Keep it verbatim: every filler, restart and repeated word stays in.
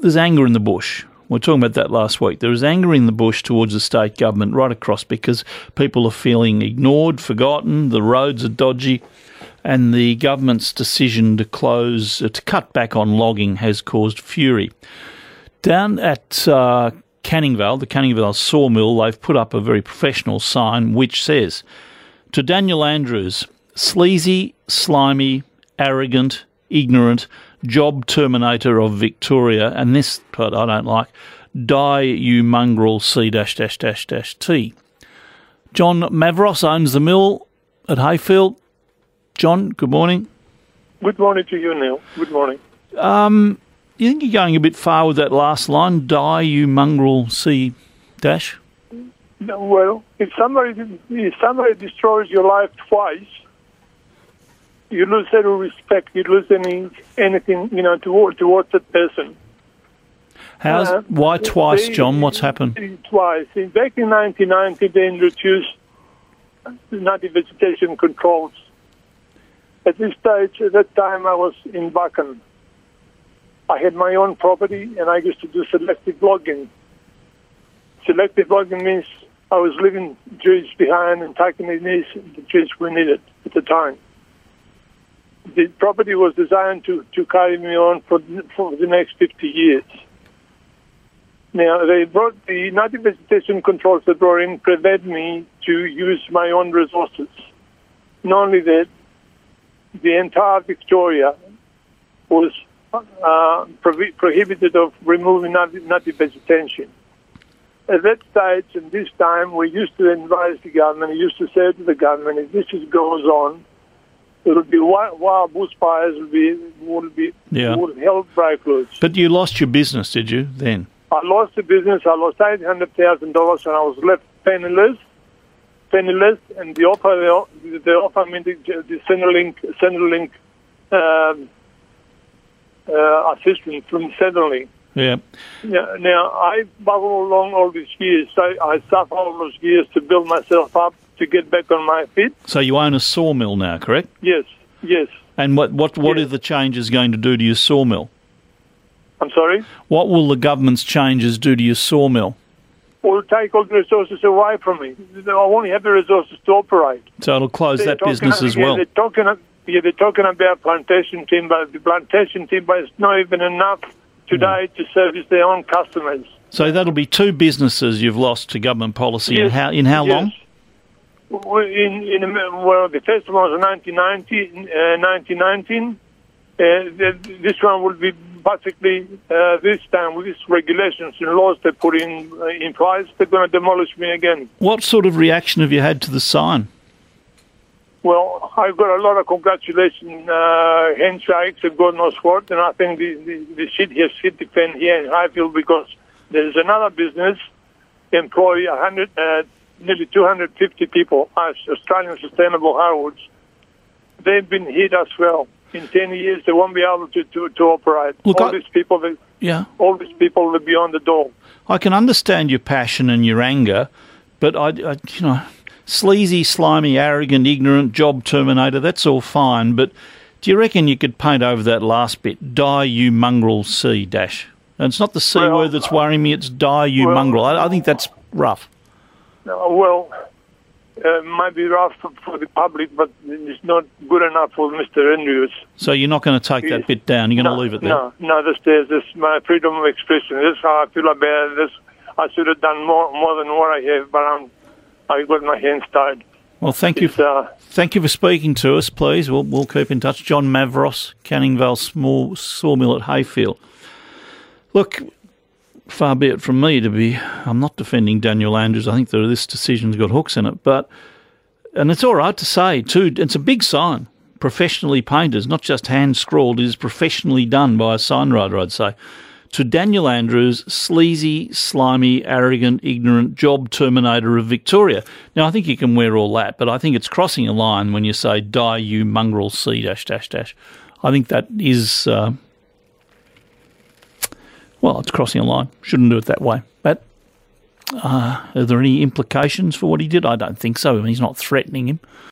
there's anger in the bush. We were talking about that last week. There is anger in the bush towards the state government right across because people are feeling ignored, forgotten, the roads are dodgy, and the government's decision to close, uh, to cut back on logging has caused fury. Down at uh, Canning Vale, the Canning Vale sawmill, they've put up a very professional sign which says, to Daniel Andrews, sleazy, slimy, arrogant, ignorant, job terminator of Victoria, and this part I don't like, die you mongrel C dash dash dash dash T. John Mavros owns the mill at Hayfield. John, good morning. Good morning to you, Neil. Good morning. Um, you think you're going a bit far with that last line, die you mongrel C dash? Well, if somebody if somebody destroys your life twice, you lose any respect. You lose any anything, you know, toward towards that person. How's uh, why twice, they, John? What's happened? Twice. Back in nineteen ninety, they introduced native vegetation controls. At this stage, at that time, I was in Buchan. I had my own property, and I used to do selective logging. Selective logging means I was leaving trees behind and taking the trees the trees we needed at the time. The property was designed to, to carry me on for, for the next fifty years. Now, they brought the native vegetation controls that brought in prevent me to use my own resources. Not only that, the entire Victoria was uh, prohi- prohibited of removing native, native vegetation. At that stage and this time, we used to advise the government, we used to say to the government, if this is, goes on, it will be wild, wild bushfires, will be will be yeah. will hell break loose. But you lost your business, did you? Then I lost the business. I lost eight hundred thousand dollars, and I was left penniless. Penniless, and the offer they, they offered me the, the Centrelink Centrelink um, uh, assistance from Centrelink. Yeah. Now, now I bubbled along all these years. So I suffered all those years to build myself up to get back on my feet. So you own a sawmill now, correct? Yes. Yes. And what what what yes. are the changes going to do to your sawmill? I'm sorry? What will the government's changes do to your sawmill? Will take all the resources away from me. I only have the resources to operate. So it'll close they're that business about, as well. Yeah, they're talking, yeah, they're talking about plantation timber. The plantation timber is not even enough today mm. to service their own customers. So that'll be two businesses you've lost to government policy. Yes. In how, in how yes. long? In, in, well, the first one was nineteen ninety, uh, nineteen nineteen. Uh, the, this one will be basically uh, this time with these regulations and laws they put in uh, in place, they're going to demolish me again. What sort of reaction have you had to the sign? Well, I've got a lot of congratulations, uh, handshakes, and God knows what, and I think the, the, the shit has hit the fan here in Highfield because there's another business employ one hundred, uh, nearly two hundred fifty people, as Australian Sustainable Hardwoods. They've been hit as well. In ten years, they won't be able to, to, to operate. Look, all I, these people, they, yeah. all these people will be on the door. I can understand your passion and your anger, but I, I, you know, sleazy, slimy, arrogant, ignorant, job terminator, that's all fine. But do you reckon you could paint over that last bit? Die, you mongrel C dash. And it's not the C well, word that's worrying me. It's die, you well, mongrel. I, I think that's rough. No, well. Uh, might be rough for, for the public, but it's not good enough for Mister Andrews. So you're not going to take that bit down? You're going no, to leave it there? No, no. This, this, this my freedom of expression. This is how I feel about this. I should have done more, more than what I have, but I'm, I got my hands tied. Well, thank you. For, uh, thank you for speaking to us. Please, we'll we'll keep in touch. John Mavros, Canning Vale Small Sawmill at Hayfield. Look. Far be it from me to be, I'm not defending Daniel Andrews. I think that this decision's got hooks in it. But, and it's all right to say, too, it's a big sign, professionally painted, not just hand-scrawled, it is professionally done by a signwriter, I'd say. To Daniel Andrews, sleazy, slimy, arrogant, ignorant job terminator of Victoria. Now, I think you can wear all that, but I think it's crossing a line when you say, die you mongrel C dash dash dash. I think that is... Uh, Well, it's crossing a line. Shouldn't do it that way. But uh, are there any implications for what he did? I don't think so. I mean, he's not threatening him.